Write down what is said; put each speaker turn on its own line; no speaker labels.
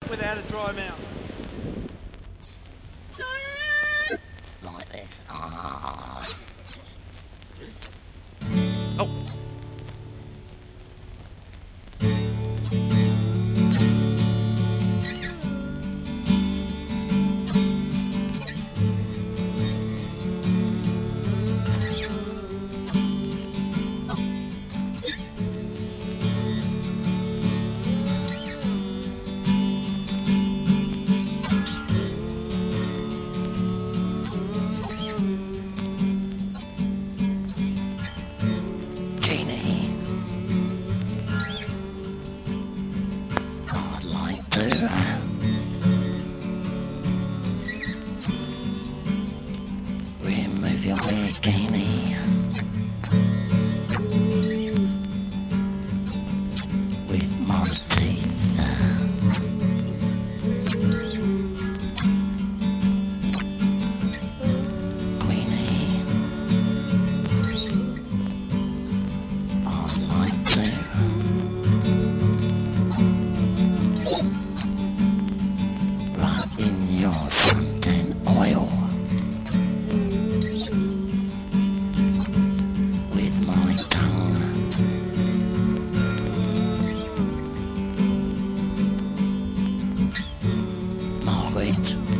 without a dry mouth.
Like this. Ah.
Oh.
Genie, I'd like to remove your bikini with my teeth. Queenie, I'd like to rub in your suntan oil with my tongue. Margaret,